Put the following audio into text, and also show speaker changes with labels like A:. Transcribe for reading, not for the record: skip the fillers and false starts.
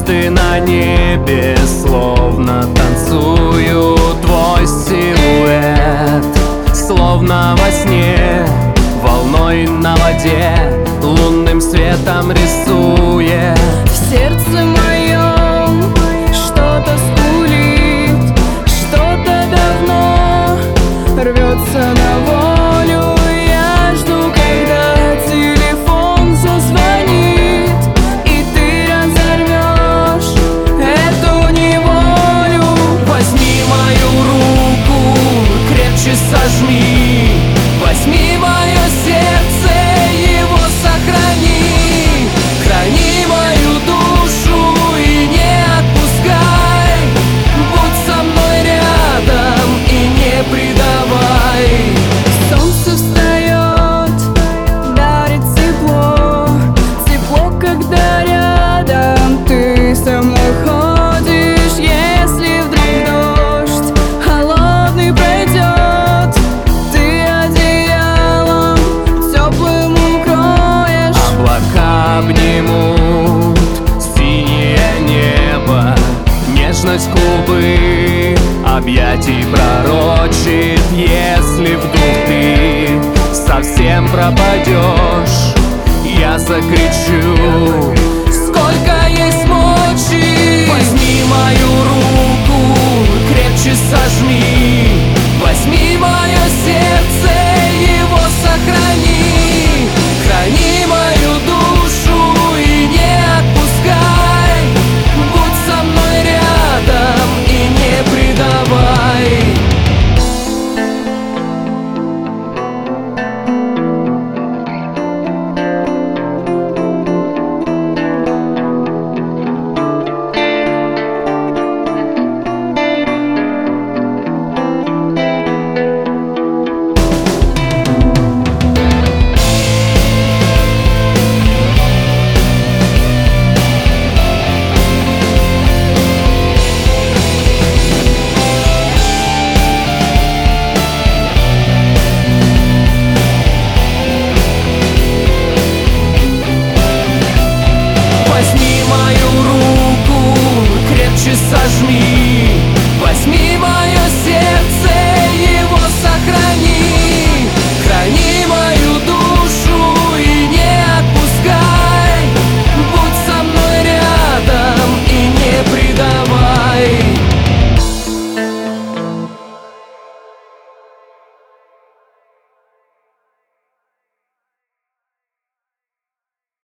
A: Звезды на небе словно танцуют твой силуэт, словно во сне, волной на воде, лунным светом рисуя.
B: В сердце моем что-то скулит, что-то давно рвется на волю. Я жду, когда телефон зазвонит, и ты разорвешь эту неволю. Возьми мою руку, крепче сожми, возьми мое сердце, его сохрани, храни мою душу и не отпускай. Будь со мной рядом и не предавай. Солнце встает, дарит тепло, тепло, когда рядом ты со мной ходишь. Если вдруг дождь холодный пройдет, ты одеялом теплым укроешь.
A: Облака обнимут синее небо, нежность губы объятий пророчит. Если вдруг ты совсем пропадешь, я закричу: сколько есть